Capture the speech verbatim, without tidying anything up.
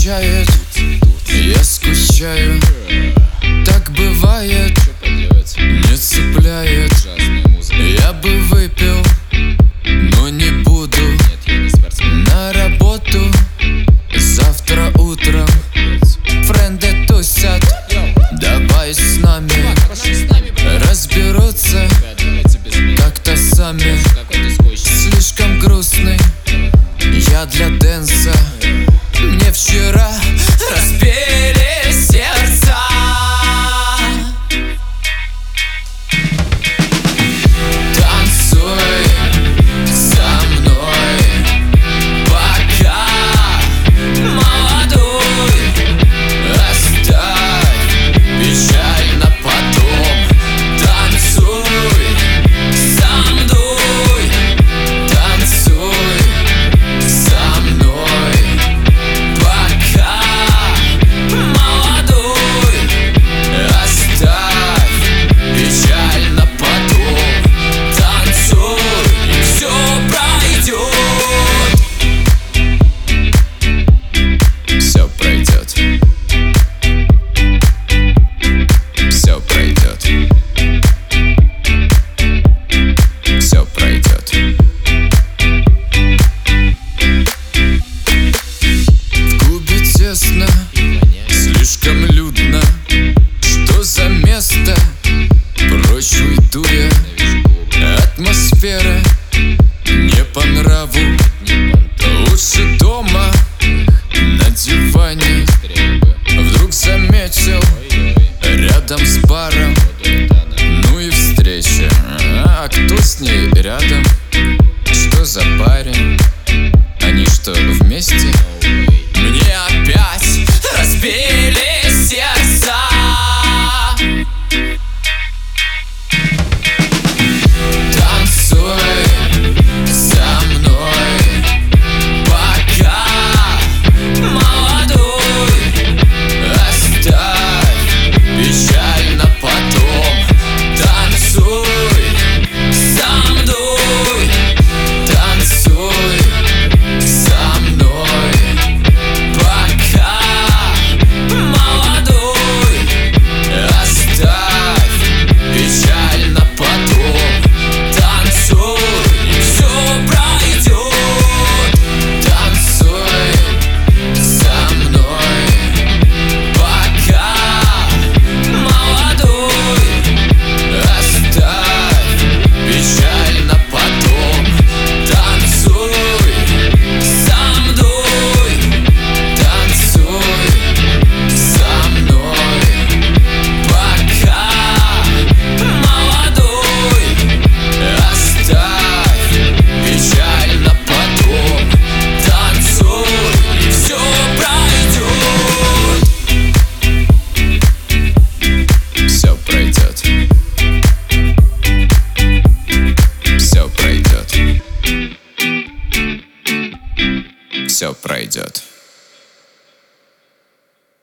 встречает, я скучаю. Так бывает, не цепляет. Я бы выпил, но не буду. На работу завтра утром. Френды тусят, давай с нами. Разберутся как-то сами. Слишком грустный я для дэнса. Мне вчера разбили сердца. Танцуй со мной, пока молодой. Оставь печаль на потом. Танцуй со мной, танцуй со мной, пока молодой. Оставь печаль на потом. Танцуй, и все пройдет. Все пройдет. Все пройдет. Все пройдет. В клубе тесно, слишком людно. Что за место? Прочь уйду я. Атмосфера не по нраву. Лучше дома на диване. Вдруг заметил рядом с баром. Ну и встреча. А кто с ней рядом? Что за парень? Они что, вместе? Мне опять разбили сердца. Танцуй со мной, пока молодой. Оставь печаль на потом. Танцуй со мной, танцуй со мной, пока молодой. Оставь печаль на потом. Танцуй, и все пройдет. Танцуй со мной, пока молодой. Оставь печаль на потом. Танцуй со мной, танцуй со мной, пока молодой. Оставь печаль на потом. Танцуй, и все пройдет. Все пройдет. Все пройдет. Все пройдет.